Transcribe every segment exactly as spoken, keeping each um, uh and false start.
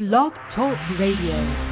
Blog Talk Radio.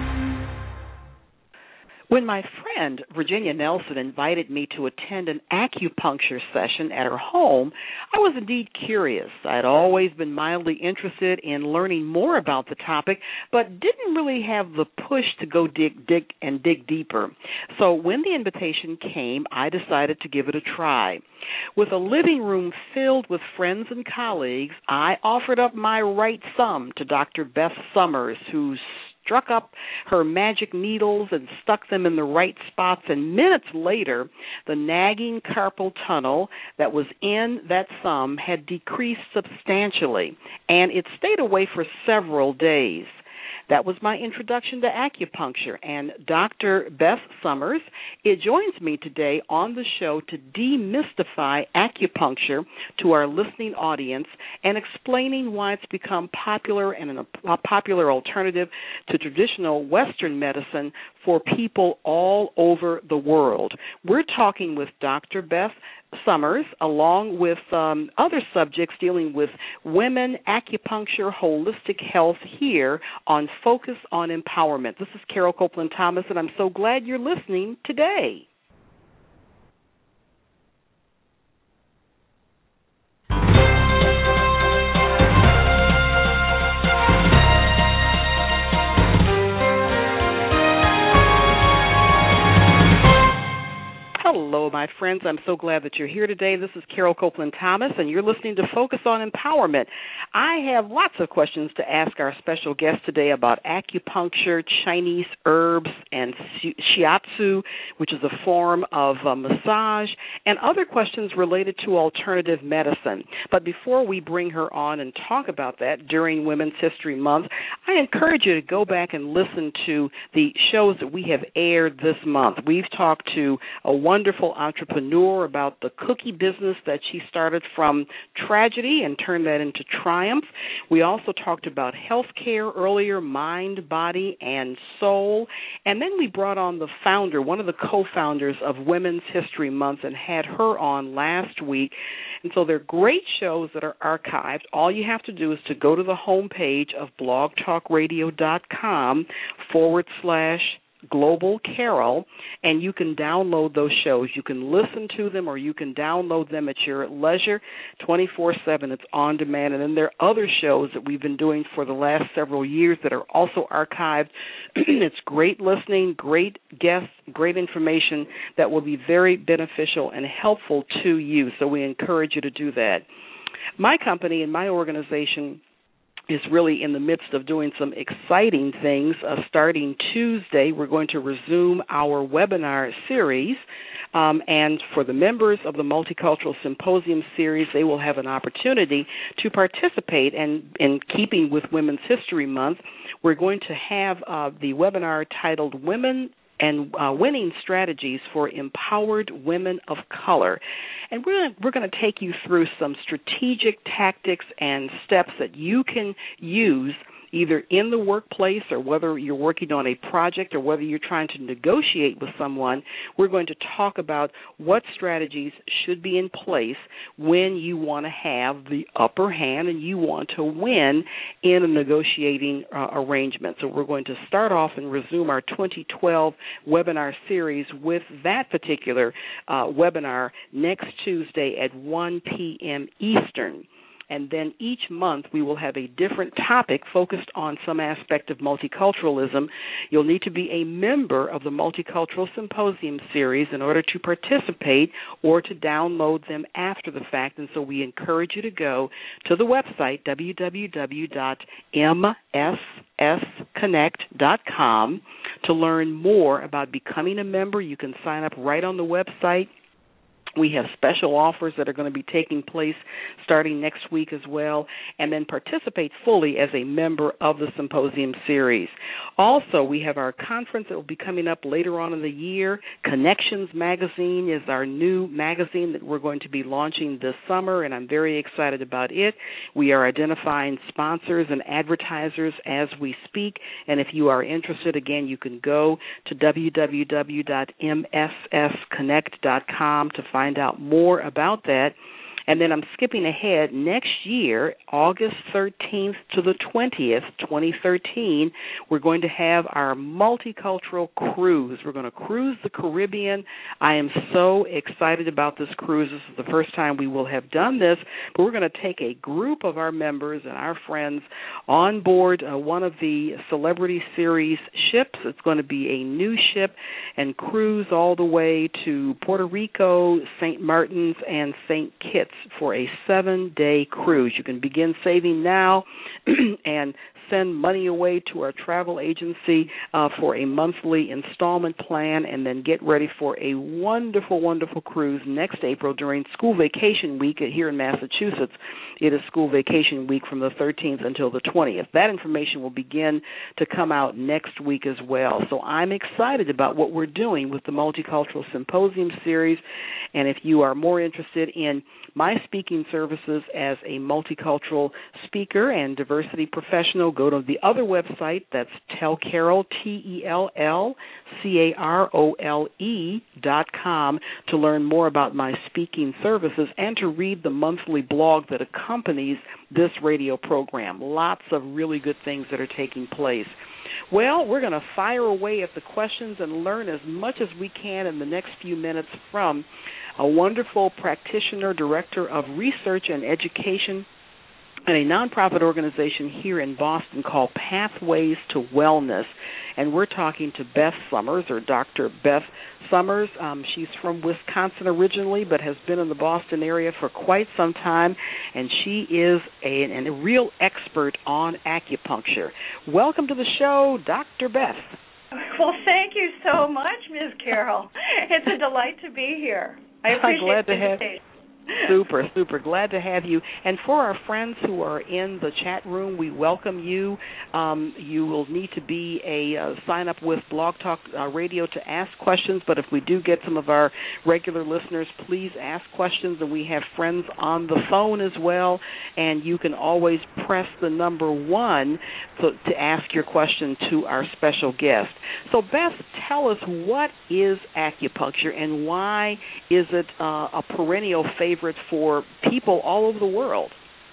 When my friend Virginia Nelson invited me to attend an acupuncture session at her home, I was indeed curious. I had always been mildly interested in learning more about the topic, but didn't really have the push to go dig, dig and dig deeper. So when the invitation came, I decided to give it a try. With a living room filled with friends and colleagues, I offered up my right thumb to Doctor Beth Summers, who's struck up her magic needles and stuck them in the right spots, and minutes later, the nagging carpal tunnel that was in that thumb had decreased substantially, and it stayed away for several days. That was my introduction to acupuncture, and Doctor Beth Summers, it joins me today on the show to demystify acupuncture to our listening audience and explaining why it's become popular and a popular alternative to traditional Western medicine for people all over the world. We're talking with Doctor Beth Summers, along with um, other subjects dealing with women, acupuncture, holistic health here on Focus on Empowerment. This is Carol Copeland Thomas, and I'm so glad you're listening today. Hello, my friends. I'm so glad that you're here today. This is Carol Copeland Thomas, and you're listening to Focus on Empowerment. I have lots of questions to ask our special guest today about acupuncture, Chinese herbs, and shiatsu, which is a form of uh, massage, and other questions related to alternative medicine. But before we bring her on and talk about that during Women's History Month, I encourage you to go back and listen to the shows that we have aired this month. We've talked to a wonderful entrepreneur about the cookie business that she started from tragedy and turned that into triumph. We also talked about health care earlier, mind, body, and soul. And then we brought on the founder, one of the co-founders of Women's History Month, and had her on last week. And so they're great shows that are archived. All you have to do is to go to the homepage of blogtalkradio.com forward slash Global Carol, and you can download those shows. You can listen to them or you can download them at your leisure twenty-four seven. It's on demand. And then there are other shows that we've been doing for the last several years that are also archived. It's great listening, great guests, great information that will be very beneficial and helpful to you. So we encourage you to do that. My company and my organization is really in the midst of doing some exciting things. Uh, starting Tuesday, we're going to resume our webinar series, um, and for the members of the Multicultural Symposium series, they will have an opportunity to participate. And in keeping with Women's History Month, we're going to have uh, the webinar titled Women and uh, Winning Strategies for Empowered Women of Color. And we're, we're going to take you through some strategic tactics and steps that you can use either in the workplace or whether you're working on a project or whether you're trying to negotiate with someone. We're going to talk about what strategies should be in place when you want to have the upper hand and you want to win in a negotiating uh, arrangement. So we're going to start off and resume our twenty twelve webinar series with that particular uh, webinar next Tuesday at one p.m. Eastern. And then each month we will have a different topic focused on some aspect of multiculturalism. You'll need to be a member of the Multicultural Symposium series in order to participate or to download them after the fact. And so we encourage you to go to the website, w w w dot m s s connect dot com, to learn more about becoming a member. You can sign up right on the website. We have special offers that are going to be taking place starting next week as well, and then participate fully as a member of the symposium series. Also, we have our conference that will be coming up later on in the year. Connections Magazine is our new magazine that we're going to be launching this summer, and I'm very excited about it. We are identifying sponsors and advertisers as we speak, and if you are interested, again, you can go to w w w dot m s s connect dot com to find out more about that. And then I'm skipping ahead. Next year, August thirteenth to the twentieth, twenty thirteen, we're going to have our multicultural cruise. We're going to cruise the Caribbean. I am so excited about this cruise. This is the first time we will have done this, but we're going to take a group of our members and our friends on board uh, one of the Celebrity Series ships. It's going to be a new ship and cruise all the way to Puerto Rico, Saint Martin's, and Saint Kitts for a seven-day cruise. You can begin saving now and send money away to our travel agency uh, for a monthly installment plan, and then get ready for a wonderful, wonderful cruise next April during school vacation week here in Massachusetts. It is school vacation week from the thirteenth until the twentieth. That information will begin to come out next week as well. So I'm excited about what we're doing with the Multicultural Symposium Series, and if you are more interested in my speaking services as a multicultural speaker and diversity professional, go to the other website. That's Tell Carol, T E L L C A R O L E dot com, to learn more about my speaking services and to read the monthly blog that accompanies this radio program. Lots of really good things that are taking place. Well, we're going to fire away at the questions and learn as much as we can in the next few minutes from a wonderful practitioner, director of research and education at a nonprofit organization here in Boston called Pathways to Wellness. And we're talking to Beth Summers, or Doctor Beth Summers. Um, she's from Wisconsin originally, but has been in the Boston area for quite some time, and she is a, a real expert on acupuncture. Welcome to the show, Doctor Beth. Well, thank you so much, Miz Carol. It's a delight to be here. I appreciate I'm glad the to have invitation. Super, super. Glad to have you. And for our friends who are in the chat room, we welcome you. Um, you will need to be a uh, sign up with Blog Talk uh, Radio to ask questions, but if we do get some of our regular listeners, please ask questions, and we have friends on the phone as well, and you can always press the number one to, to ask your question to our special guest. So, Beth, tell us, what is acupuncture, and why is it uh, a perennial favorite for people all over the world?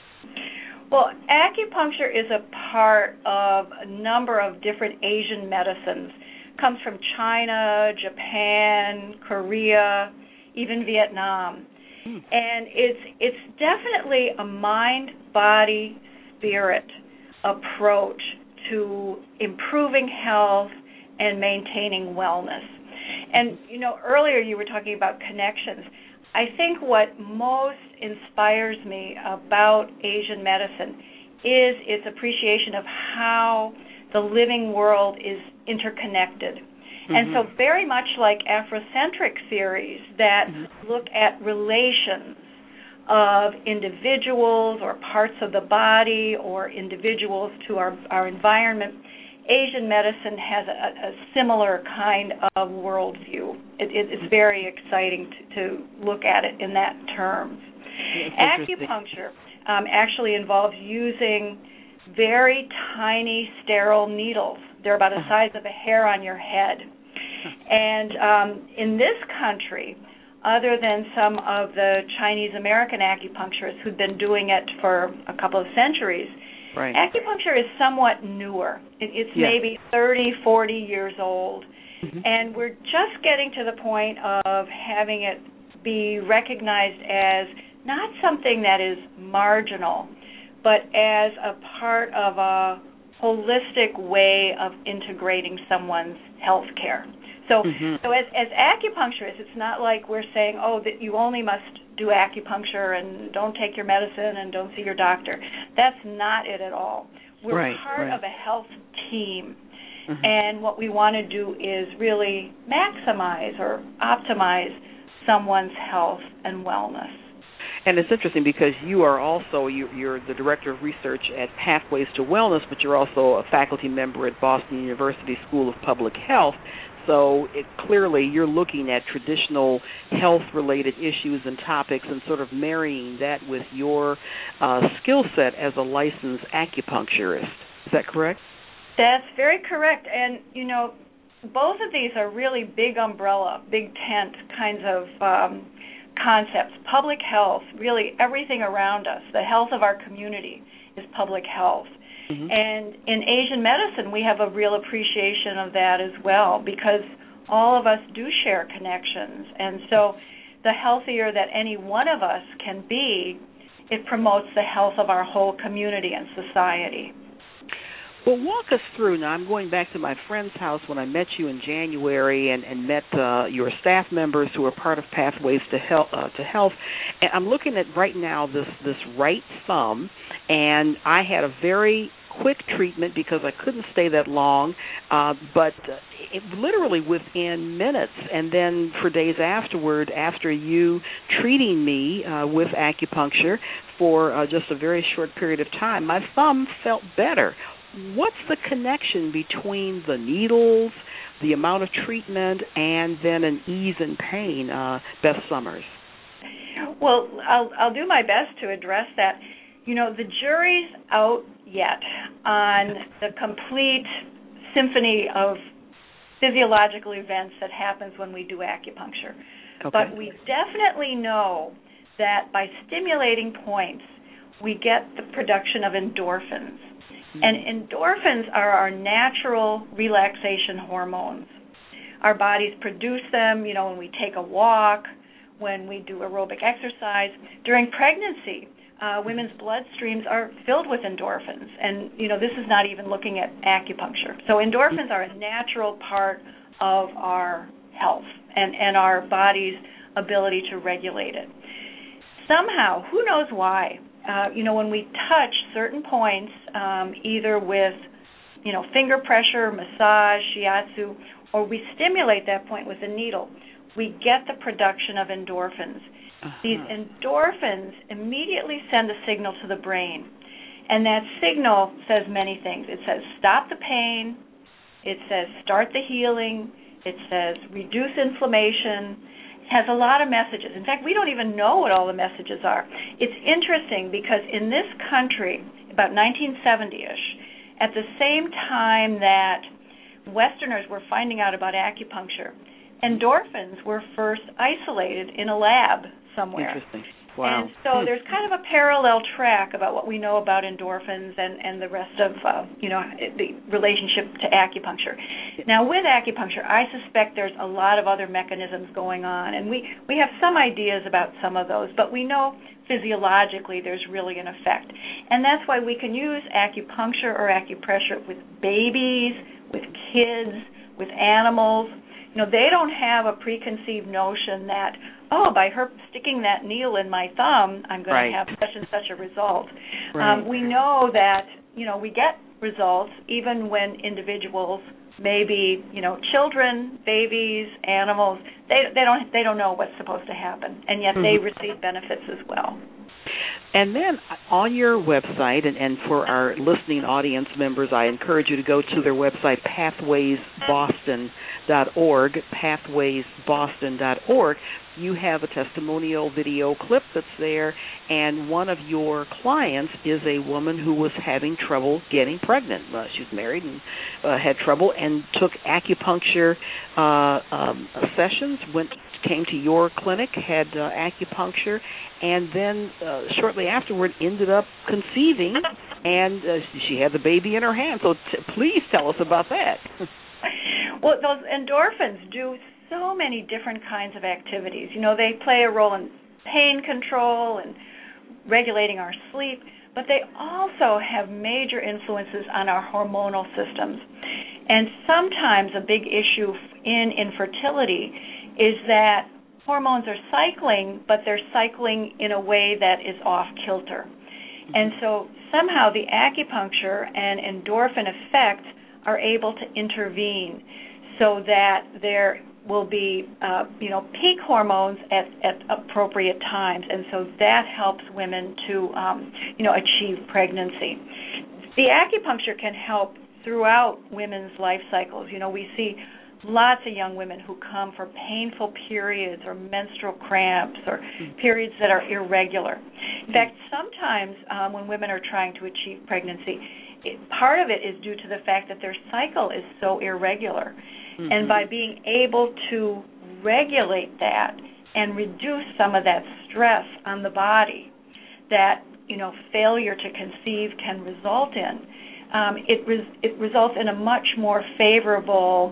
Well, acupuncture is a part of a number of different Asian medicines. It comes from China, Japan, Korea, even Vietnam. Hmm. And it's it's definitely a mind, body, spirit approach to improving health and maintaining wellness. And, you know, earlier you were talking about connections. I think what most inspires me about Asian medicine is its appreciation of how the living world is interconnected. Mm-hmm. And so very much like Afrocentric theories that mm-hmm. look at relations of individuals or parts of the body or individuals to our, our environment, Asian medicine has a, a similar kind of worldview. It, it, it's very exciting to, to look at it in that terms. Acupuncture um, actually involves using very tiny sterile needles. They're about the size of a hair on your head. And um, in this country, other than some of the Chinese American acupuncturists who've been doing it for a couple of centuries, right. Acupuncture is somewhat newer. It, it's yeah. maybe thirty, forty years old, mm-hmm. and we're just getting to the point of having it be recognized as not something that is marginal, but as a part of a holistic way of integrating someone's health care. So, mm-hmm. so as, as acupuncturists, it's not like we're saying, oh, that you only must do acupuncture and don't take your medicine and don't see your doctor. That's not it at all. We're right, part right. of a health team, mm-hmm. and what we want to do is really maximize or optimize someone's health and wellness. And it's interesting because you are also, you, you're the Director of Research at Pathways to Wellness, but you're also a faculty member at Boston University School of Public Health. So it, clearly you're looking at traditional health-related issues and topics and sort of marrying that with your uh, skill set as a licensed acupuncturist. Is that correct? That's very correct. And, you know, both of these are really big umbrella, big tent kinds of um, concepts. Public health, really everything around us, the health of our community is public health. Mm-hmm. And in Asian medicine, we have a real appreciation of that as well, because all of us do share connections. And so the healthier that any one of us can be, it promotes the health of our whole community and society. Well, walk us through. Now, I'm going back to my friend's house when I met you in January and, and met uh, your staff members who are part of Pathways to Health. Uh, to Health. And I'm looking at right now this, this right thumb, and I had a very quick treatment because I couldn't stay that long, uh, but it, literally within minutes, and then for days afterward, after you treating me uh, with acupuncture for uh, just a very short period of time, my thumb felt better. What's the connection between the needles, the amount of treatment, and then an ease in pain, uh, Beth Summers? Well, I'll, I'll do my best to address that. You know, the jury's out yet on the complete symphony of physiological events that happens when we do acupuncture. Okay. But we definitely know that by stimulating points, we get the production of endorphins. Mm-hmm. And endorphins are our natural relaxation hormones. Our bodies produce them, you know, when we take a walk, when we do aerobic exercise. During pregnancy, Uh, women's bloodstreams are filled with endorphins, and you know this is not even looking at acupuncture. So endorphins are a natural part of our health and, and our body's ability to regulate it. Somehow, who knows why, uh, you know, when we touch certain points, um, either with you know finger pressure, massage, shiatsu, or we stimulate that point with a needle, we get the production of endorphins. Uh-huh. These endorphins immediately send a signal to the brain, and that signal says many things. It says stop the pain, it says start the healing, it says reduce inflammation. It has a lot of messages. In fact, we don't even know what all the messages are. It's interesting because in this country, about nineteen seventy-ish, at the same time that Westerners were finding out about acupuncture, endorphins were first isolated in a lab somewhere. Interesting. Wow. And so there's kind of a parallel track about what we know about endorphins and, and the rest of, uh, you know, the relationship to acupuncture. Now, with acupuncture, I suspect there's a lot of other mechanisms going on, and we, we have some ideas about some of those, but we know physiologically there's really an effect. And that's why we can use acupuncture or acupressure with babies, with kids, with animals. You know, they don't have a preconceived notion that, oh, by her sticking that needle in my thumb, I'm going right. to have such and such a result. Right. Um, we know that, you know, we get results even when individuals, maybe, you know, children, babies, animals, they they don't they don't know what's supposed to happen, and yet mm-hmm. they receive benefits as well. And then on your website, and, and for our listening audience members, I encourage you to go to their website, pathways boston dot org, pathways boston dot org. You have a testimonial video clip that's there, and one of your clients is a woman who was having trouble getting pregnant. Uh, she was married and uh, had trouble and took acupuncture uh, um, sessions, went came to your clinic, had uh, acupuncture, and then uh, shortly afterward ended up conceiving, and uh, she had the baby in her hand. So t- please tell us about that. Well, those endorphins do so many different kinds of activities. You know, they play a role in pain control and regulating our sleep, but they also have major influences on our hormonal systems. And sometimes a big issue in infertility is that hormones are cycling, but they're cycling in a way that is off-kilter. And so somehow the acupuncture and endorphin effects are able to intervene so that there will be, uh, you know, peak hormones at, at appropriate times, and so that helps women to, um, you know, achieve pregnancy. The acupuncture can help throughout women's life cycles. You know, we see lots of young women who come for painful periods or menstrual cramps or periods that are irregular. In fact, sometimes um, when women are trying to achieve pregnancy, it, part of it is due to the fact that their cycle is so irregular. Mm-hmm. And by being able to regulate that and reduce some of that stress on the body that, you know, failure to conceive can result in. Um, it, res- it results in a much more favorable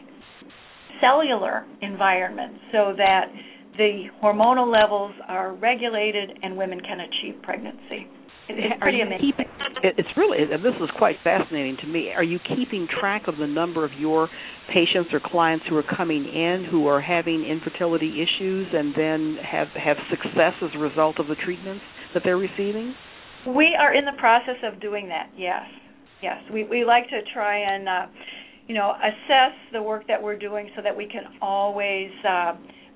cellular environment so that the hormonal levels are regulated and women can achieve pregnancy. It's pretty amazing. Keeping, it's really, this is quite fascinating to me. Are you keeping track of the number of your patients or clients who are coming in who are having infertility issues and then have, have success as a result of the treatments that they're receiving? We are in the process of doing that, yes. Yes, we, we like to try and, uh, you know, assess the work that we're doing so that we can always uh,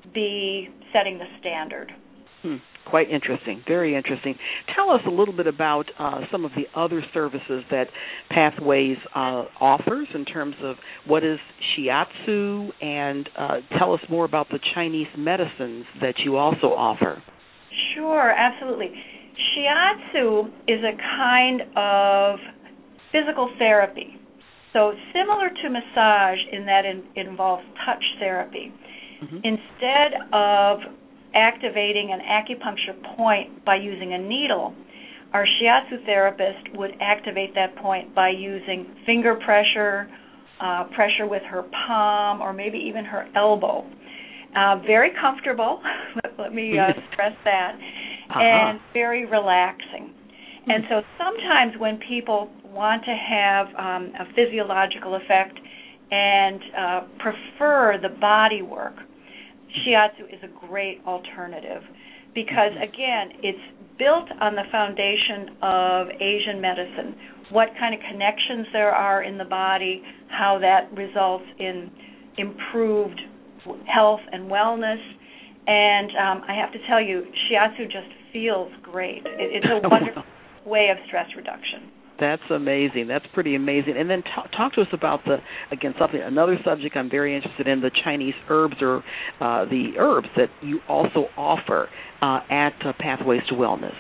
be setting the standard. Hmm. Quite interesting, very interesting. Tell us a little bit about uh, some of the other services that Pathways uh, offers in terms of what is shiatsu, and uh, tell us more about the Chinese medicines that you also offer. Sure, absolutely. Shiatsu is a kind of physical therapy. So similar to massage in that it involves touch therapy. Mm-hmm. Instead of activating an acupuncture point by using a needle, our shiatsu therapist would activate that point by using finger pressure, uh, pressure with her palm, or maybe even her elbow. Uh, very comfortable, let, let me uh, stress that, uh-huh. and very relaxing. Mm-hmm. And so sometimes when people want to have um, a physiological effect and uh, prefer the body work, shiatsu is a great alternative because, again, it's built on the foundation of Asian medicine, what kind of connections there are in the body, how that results in improved health and wellness. And um, I have to tell you, shiatsu just feels great. It, it's a wonderful way of stress reduction. That's amazing. That's pretty amazing. And then t- talk to us about the, again, something, another subject I'm very interested in, the Chinese herbs or uh, the herbs that you also offer uh, at uh, Pathways to Wellness.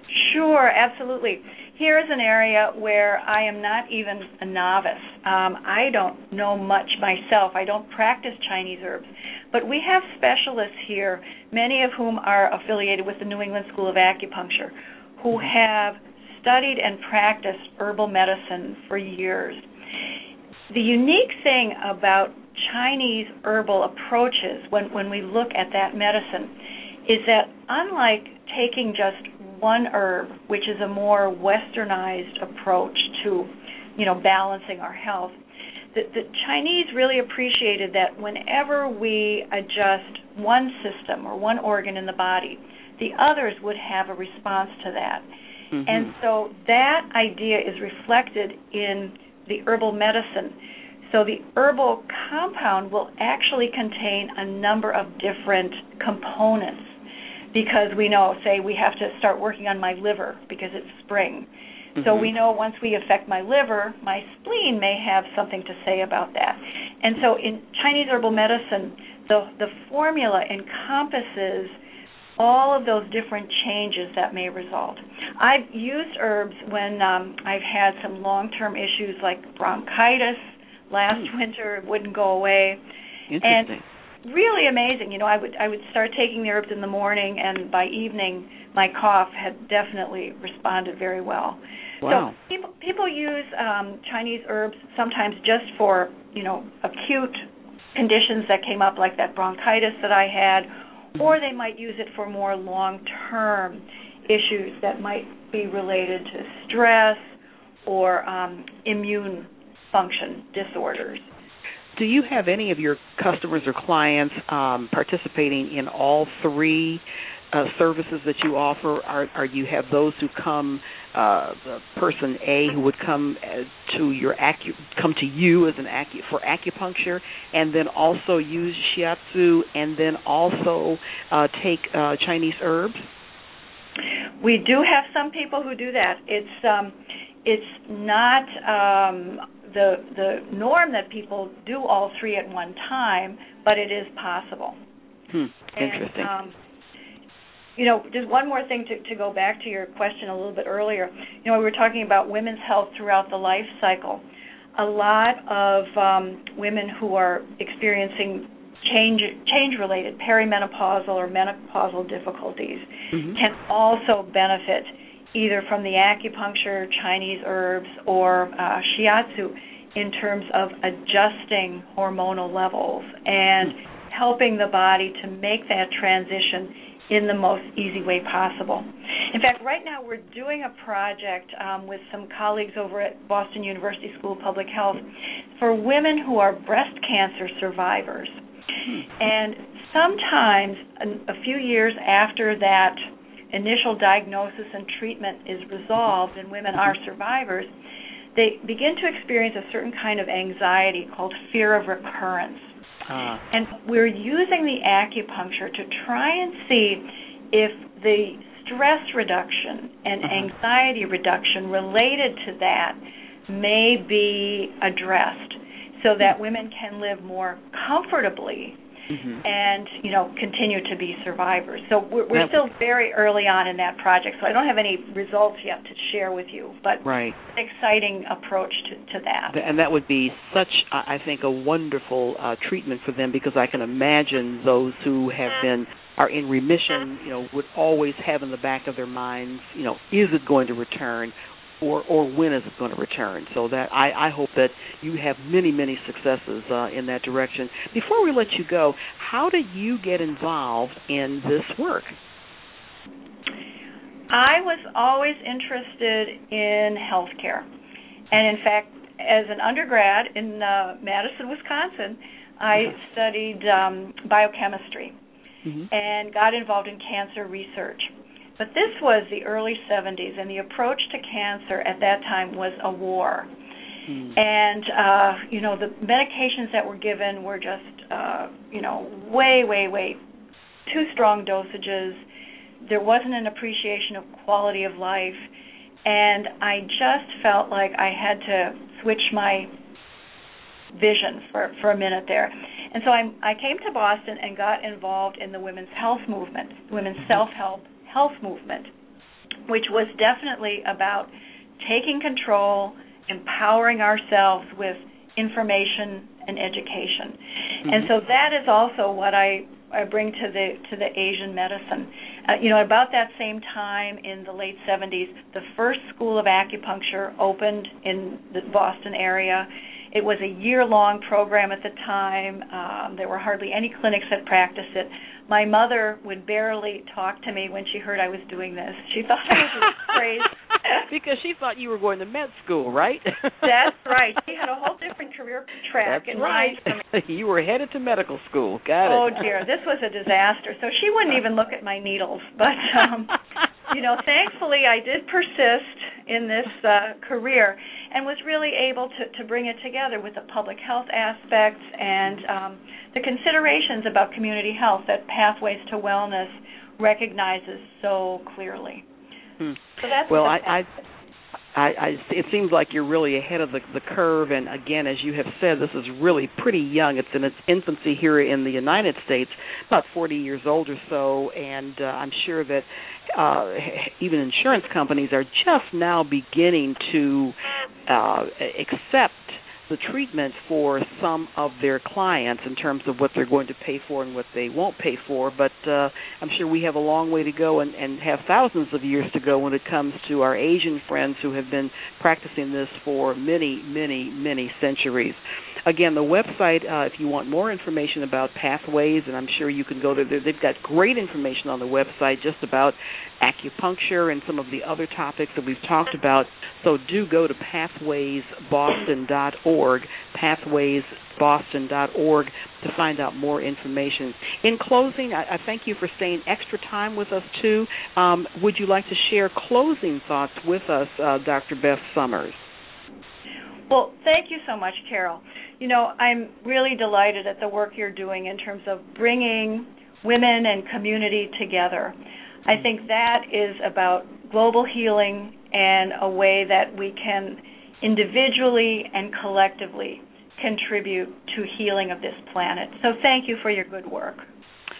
Sure, absolutely. Here is an area where I am not even a novice. Um, I don't know much myself. I don't practice Chinese herbs. But we have specialists here, many of whom are affiliated with the New England School of Acupuncture, who have studied and practiced herbal medicine for years. The unique thing about Chinese herbal approaches when, when we look at that medicine is that unlike taking just one herb, which is a more westernized approach to, you know, balancing our health, the, the Chinese really appreciated that whenever we adjust one system or one organ in the body, the others would have a response to that. Mm-hmm. And so that idea is reflected in the herbal medicine. So the herbal compound will actually contain a number of different components because we know, say, we have to start working on my liver because it's spring. Mm-hmm. So we know once we affect my liver, my spleen may have something to say about that. And so in Chinese herbal medicine, the, the formula encompasses all of those different changes that may result. I've used herbs when um, I've had some long-term issues like bronchitis. Last mm. winter, it wouldn't go away. Interesting. And really amazing. You know, I would I would start taking the herbs in the morning, and by evening, my cough had definitely responded very well. Wow. So people people use um, Chinese herbs sometimes just for, you know, acute conditions that came up, like that bronchitis that I had, or they might use it for more long-term issues that might be related to stress or um, immune function disorders. Do you have any of your customers or clients um, participating in all three uh, services that you offer? Are, are you have those who come, uh, person A who would come uh, to your acu- come to you as an acu- for acupuncture, and then also use shiatsu, and then also uh, take uh, Chinese herbs? We do have some people who do that. It's um, it's not um, the the norm that people do all three at one time, but it is possible. Hmm. Interesting. And, um, you know, just one more thing to, to go back to your question a little bit earlier. You know, we were talking about women's health throughout the life cycle. A lot of um, women who are experiencing change change-related perimenopausal or menopausal difficulties mm-hmm. can also benefit either from the acupuncture, Chinese herbs, or uh, shiatsu in terms of adjusting hormonal levels and mm-hmm. helping the body to make that transition in the most easy way possible. In fact, right now we're doing a project um, with some colleagues over at Boston University School of Public Health for women who are breast cancer survivors. And sometimes a, a few years after that initial diagnosis and treatment is resolved and women are survivors, they begin to experience a certain kind of anxiety called fear of recurrence. Uh. And we're using the acupuncture to try and see if the stress reduction and uh-huh. anxiety reduction related to that may be addressed so that women can live more comfortably mm-hmm. and, you know, continue to be survivors. So we're, we're yep. still very early on in that project, so I don't have any results yet to share with you, but right. an exciting approach to, to that. And that would be such, I think, a wonderful uh, treatment for them, because I can imagine those who have been, are in remission, you know, would always have in the back of their minds, you know, is it going to return? Or, or when is it going to return? So that I, I hope that you have many, many successes uh, in that direction. Before we let you go, how did you get involved in this work? I was always interested in healthcare. And in fact, as an undergrad in uh, Madison, Wisconsin, I studied um, biochemistry mm-hmm. and got involved in cancer research. But this was the early seventies, and the approach to cancer at that time was a war. Mm. And, uh, you know, the medications that were given were just, uh, you know, way, way, way too strong dosages. There wasn't an appreciation of quality of life. And I just felt like I had to switch my vision for, for a minute there. And so I, I came to Boston and got involved in the women's health movement, women's self-help health movement, which was definitely about taking control, empowering ourselves with information and education. Mm-hmm. And so that is also what I, I bring to the to the Asian medicine. Uh, you know, about that same time in the late seventies, the first school of acupuncture opened in the Boston area. It was a year-long program at the time. Um, there were hardly any clinics that practiced it. My mother would barely talk to me when she heard I was doing this. She thought I was crazy. Because she thought you were going to med school, right? That's right. She had a whole different career track. That's in right. mind. You were headed to medical school. Got it. Oh, dear. This was a disaster. So she wouldn't even look at my needles. But, um, you know, thankfully I did persist in this uh, career and was really able to, to bring it together with the public health aspects and um, the considerations about community health that Pathways to Wellness recognizes so clearly. Hmm. So that's well, I, I, I, I, it seems like you're really ahead of the, the curve. And again, as you have said, this is really pretty young. It's in its infancy here in the United States, about forty years old or so. And uh, I'm sure that uh, even insurance companies are just now beginning to uh, accept the treatment for some of their clients in terms of what they're going to pay for and what they won't pay for. But uh, I'm sure we have a long way to go and, and have thousands of years to go when it comes to our Asian friends who have been practicing this for many, many, many centuries. Again, the website, uh, if you want more information about Pathways, and I'm sure you can go there, they've got great information on the website just about acupuncture and some of the other topics that we've talked about. So do go to pathways boston dot org, pathways boston dot org, to find out more information. In closing, I, I thank you for staying extra time with us, too. Um, would you like to share closing thoughts with us, uh, Doctor Beth Summers? Well, thank you so much, Carol. You know, I'm really delighted at the work you're doing in terms of bringing women and community together. I think that is about global healing and a way that we can individually and collectively contribute to healing of this planet. So thank you for your good work.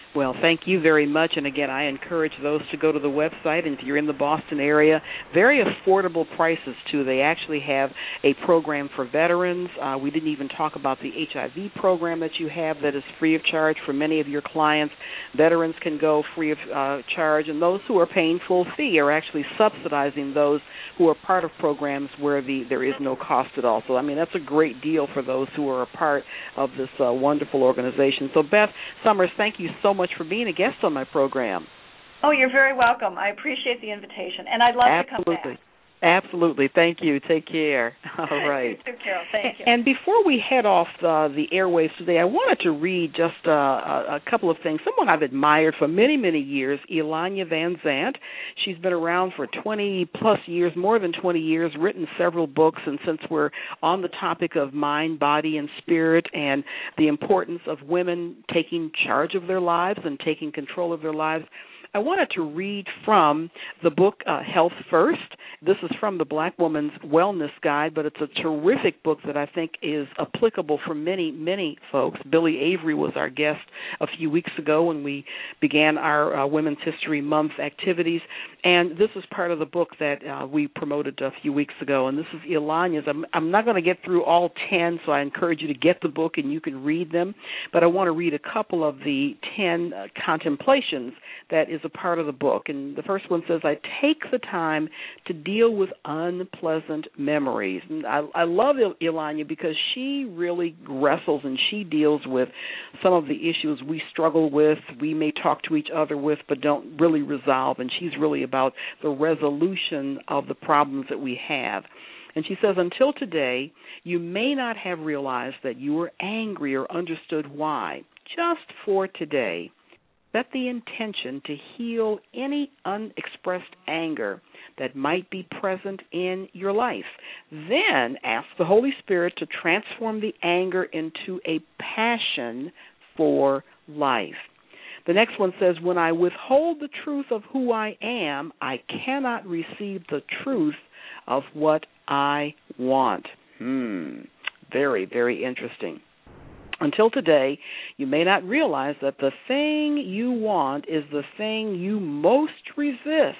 Well, thank you very much. And again, I encourage those to go to the website. And if you're in the Boston area, very affordable prices, too. They actually have a program for veterans. Uh, we didn't even talk about the H I V program that you have that is free of charge for many of your clients. Veterans can go free of uh, charge. And those who are paying full fee are actually subsidizing those who are part of programs where the there is no cost at all. So, I mean, that's a great deal for those who are a part of this uh, wonderful organization. So, Beth Summers, thank you so much for being a guest on my program. Oh, you're very welcome. I appreciate the invitation, and I'd love Absolutely. to come back. Absolutely. Thank you. Take care. All right. You too, Carol. Thank you. And before we head off uh, the airwaves today, I wanted to read just uh, a, a couple of things. Someone I've admired for many, many years, Elanya Van Zandt. She's been around for twenty-plus years, more than twenty years, written several books, and since we're on the topic of mind, body, and spirit and the importance of women taking charge of their lives and taking control of their lives, I wanted to read from the book uh, Health First. This is from the Black Woman's Wellness Guide, but it's a terrific book that I think is applicable for many, many folks. Billy Avery was our guest a few weeks ago when we began our uh, Women's History Month activities, and this is part of the book that uh, we promoted a few weeks ago, and this is Elanya's. I'm, I'm not going to get through all ten, so I encourage you to get the book and you can read them, but I want to read a couple of the ten uh, contemplations that is a part of the book. And the first one says, I take the time to deal with unpleasant memories. And I, I love Elanya because she really wrestles and she deals with some of the issues we struggle with, we may talk to each other with, but don't really resolve. And she's really about the resolution of the problems that we have. And she says, until today, you may not have realized that you were angry or understood why. Just for today, set the intention to heal any unexpressed anger that might be present in your life. Then ask the Holy Spirit to transform the anger into a passion for life. The next one says, when I withhold the truth of who I am, I cannot receive the truth of what I want. Hmm. Very, very interesting. Until today, you may not realize that the thing you want is the thing you most resist.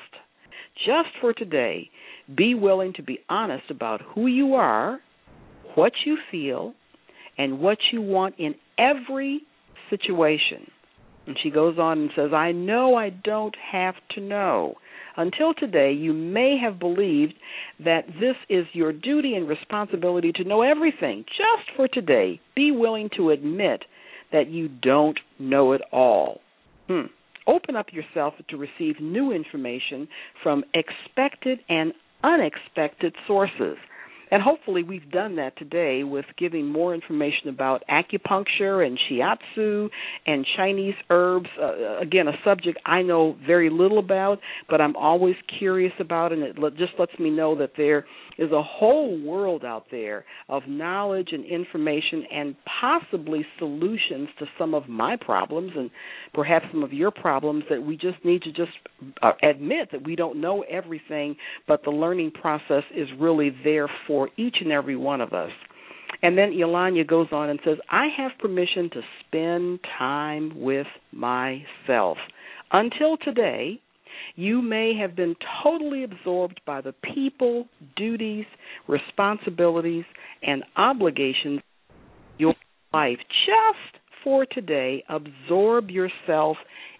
Just for today, be willing to be honest about who you are, what you feel, and what you want in every situation. And she goes on and says, I know I don't have to know. Until today, you may have believed that this is your duty and responsibility to know everything. Just for today, be willing to admit that you don't know it all. Hmm. Open up yourself to receive new information from expected and unexpected sources. And hopefully we've done that today with giving more information about acupuncture and shiatsu and Chinese herbs. Uh, again, a subject I know very little about, but I'm always curious about, and it just lets me know that there is a whole world out there of knowledge and information and possibly solutions to some of my problems and perhaps some of your problems that we just need to just uh, admit that we don't know everything, but the learning process is really there for for each and every one of us. And then Elanya goes on and says, I have permission to spend time with myself. Until today, you may have been totally absorbed by the people, duties, responsibilities, and obligations of your life. Just for today, absorb yourself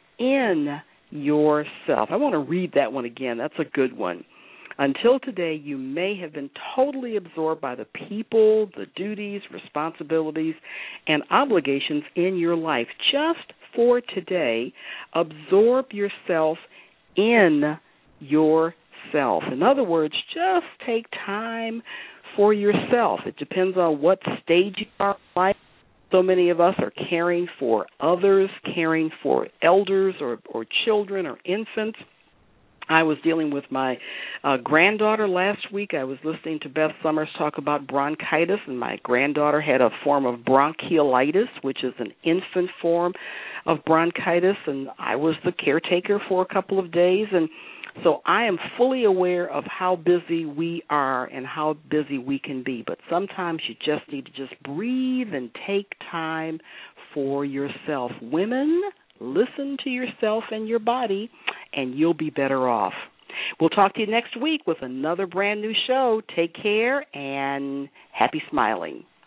in yourself. I want to read that one again. That's a good one. Until today, you may have been totally absorbed by the people, the duties, responsibilities, and obligations in your life. Just for today, absorb yourself in yourself. In other words, just take time for yourself. It depends on what stage you are in life. So many of us are caring for others, caring for elders or, or children or infants. I was dealing with my uh, granddaughter last week. I was listening to Beth Summers talk about bronchitis, and my granddaughter had a form of bronchiolitis, which is an infant form of bronchitis, and I was the caretaker for a couple of days. And so I am fully aware of how busy we are and how busy we can be, but sometimes you just need to just breathe and take time for yourself. Women, Listen to yourself and your body, and you'll be better off. We'll talk to you next week with another brand new show. Take care and happy smiling.